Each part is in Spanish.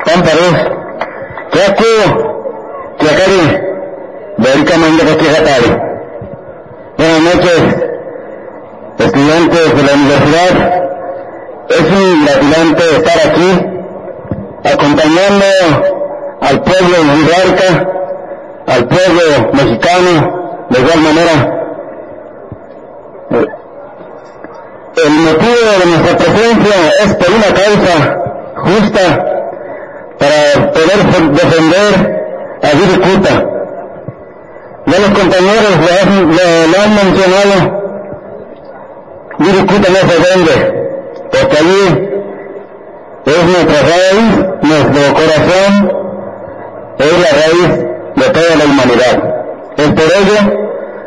Amparus, Yaku, Yakari, Verica Manda Paquigatari. Buenas noches, estudiantes de la universidad. Es un gratificante estar aquí, acompañando al pueblo de Ibarca, al pueblo mexicano, de igual manera. El motivo de nuestra presencia es por una causa justa para poder defender a Wirikuta. Ya los compañeros lo han mencionado. Wirikuta no se vende, porque allí es nuestra raíz, nuestro corazón, es la raíz de toda la humanidad. Es por ello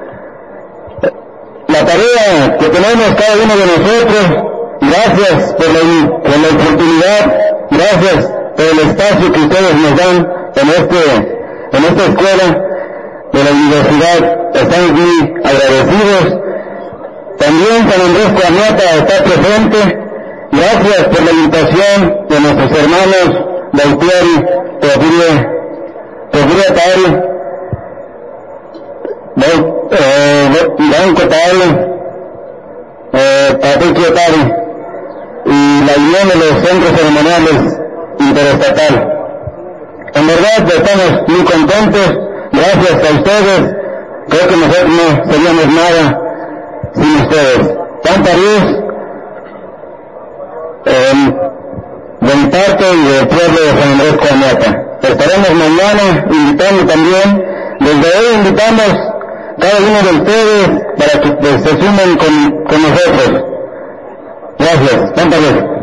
la tarea que tenemos cada uno de nosotros. Gracias por la oportunidad, gracias por el espacio que ustedes nos dan en esta escuela de la universidad. Estamos muy agradecidos. También San Andrés Coahuila está presente. Gracias por la invitación de nuestros hermanos Bautieri, Porfirio Tari, Banco Tari, Patricio Tari, y la unión de los centros ceremoniales interestatal. En verdad estamos muy contentos, gracias a ustedes. Creo que nosotros no seríamos nada sin ustedes. Tanta luz de mi parte y del pueblo de San Andrés Coahuila. Estaremos mañana invitando también. Desde hoy invitamos cada uno de ustedes para que se sumen con nosotros. Gracias. Tanta luz.